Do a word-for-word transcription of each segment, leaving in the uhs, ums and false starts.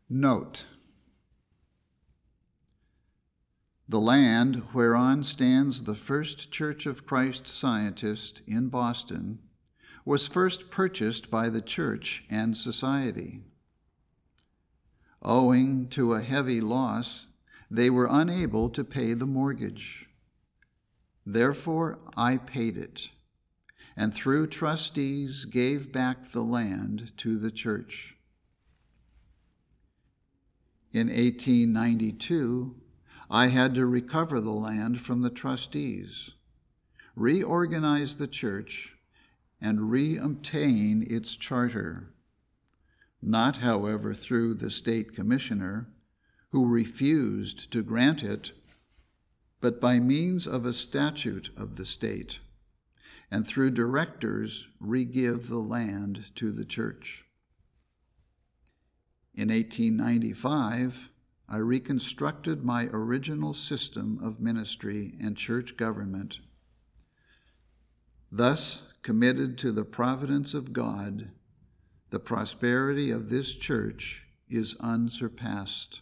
Note: the land whereon stands the First Church of Christ Scientist in Boston was first purchased by the Church and Society. Owing to a heavy loss, they were unable to pay the mortgage. Therefore, I paid it, and through trustees gave back the land to the church. In eighteen ninety-two, I had to recover the land from the trustees, reorganize the church, and re-obtain its charter, not, however, through the state commissioner, who refused to grant it, but by means of a statute of the state, and through directors re-give the land to the church. In eighteen ninety-five, I reconstructed my original system of ministry and church government. Thus, committed to the providence of God, the prosperity of this church is unsurpassed.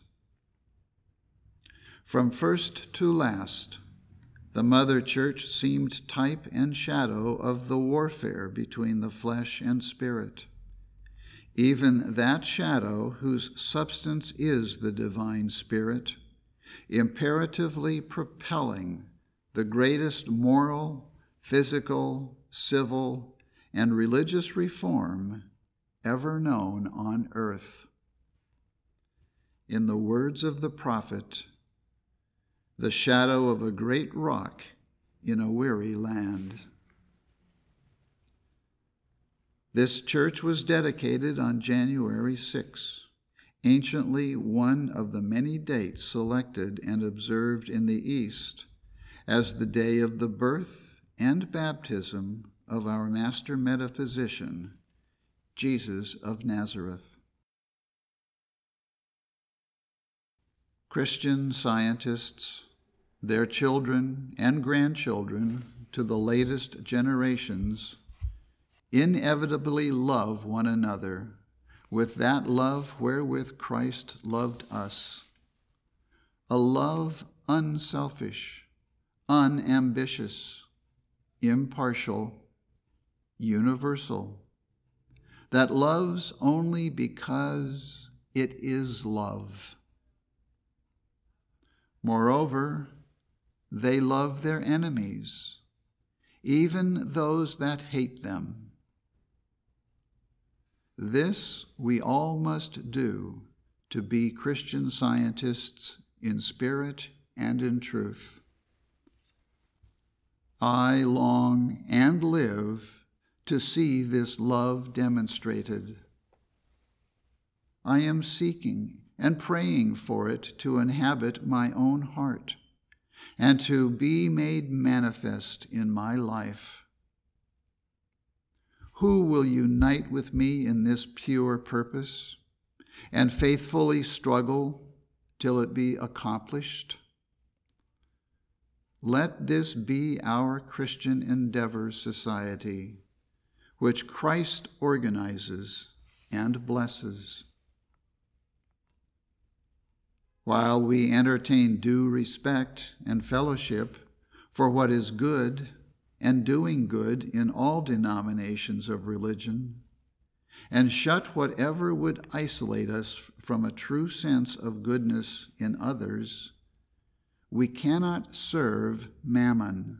From first to last, the Mother Church seemed type and shadow of the warfare between the flesh and spirit, even that shadow whose substance is the divine Spirit, imperatively propelling the greatest moral, physical, civil, and religious reform ever known on earth. In the words of the prophet, the shadow of a great rock in a weary land. This church was dedicated on January sixth, anciently one of the many dates selected and observed in the East as the day of the birth and baptism of our master metaphysician, Jesus of Nazareth. Christian Scientists, their children and grandchildren to the latest generations, inevitably love one another with that love wherewith Christ loved us, a love unselfish, unambitious, impartial, universal, that loves only because it is love. Moreover, they love their enemies, even those that hate them. This we all must do to be Christian Scientists in spirit and in truth. I long and live to see this love demonstrated. I am seeking and praying for it to inhabit my own heart and to be made manifest in my life. Who will unite with me in this pure purpose and faithfully struggle till it be accomplished? Let this be our Christian Endeavor Society, which Christ organizes and blesses. While we entertain due respect and fellowship for what is good and doing good in all denominations of religion, and shut whatever would isolate us from a true sense of goodness in others, we cannot serve mammon.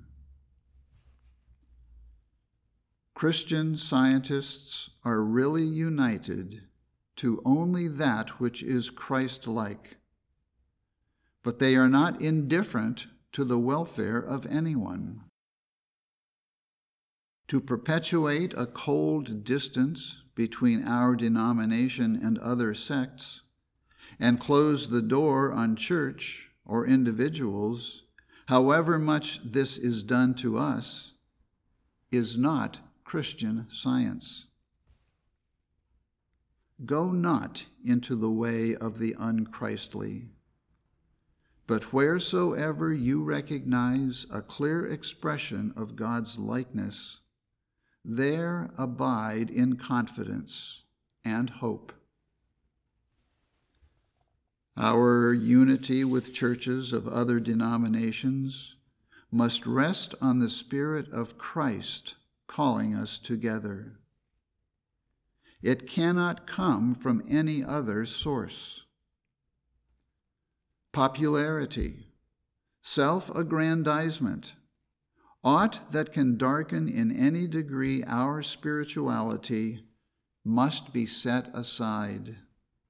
Christian Scientists are really united to only that which is Christ-like, but they are not indifferent to the welfare of anyone. To perpetuate a cold distance between our denomination and other sects, and close the door on church or individuals, however much this is done to us, is not Christian Science. Go not into the way of the unchristly, but wheresoever you recognize a clear expression of God's likeness, there abide in confidence and hope. Our unity with churches of other denominations must rest on the Spirit of Christ calling us together. It cannot come from any other source. Popularity, self-aggrandizement, aught that can darken in any degree our spirituality must be set aside.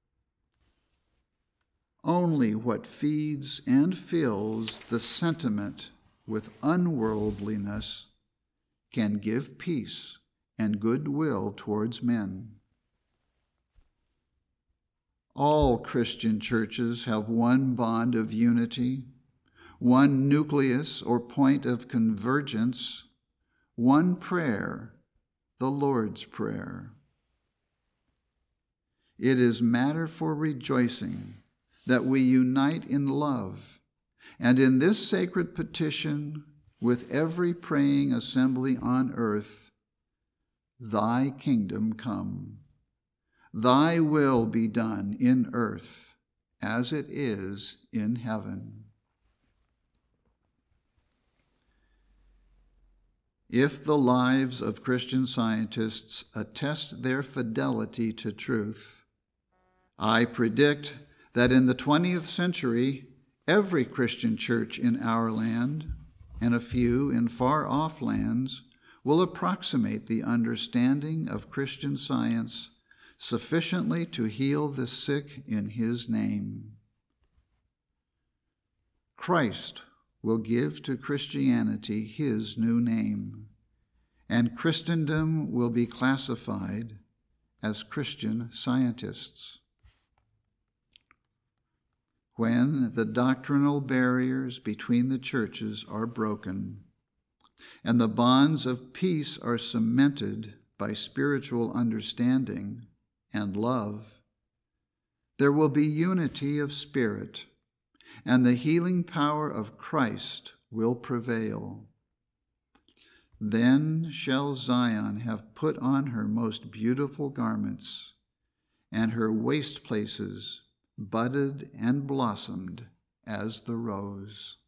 Only what feeds and fills the sentiment with unworldliness can give peace and goodwill towards men. All Christian churches have one bond of unity, one nucleus or point of convergence, one prayer, the Lord's Prayer. It is matter for rejoicing that we unite in love, and in this sacred petition with every praying assembly on earth, Thy kingdom come, Thy will be done in earth as it is in heaven. If the lives of Christian Scientists attest their fidelity to truth, I predict that in the twentieth century, every Christian church in our land, and a few in far-off lands, will approximate the understanding of Christian Science sufficiently to heal the sick in His name. Christ will give to Christianity His new name, and Christendom will be classified as Christian Scientists. When the doctrinal barriers between the churches are broken, and the bonds of peace are cemented by spiritual understanding and love, there will be unity of spirit, and the healing power of Christ will prevail. Then shall Zion have put on her most beautiful garments, and her waste places budded and blossomed as the rose.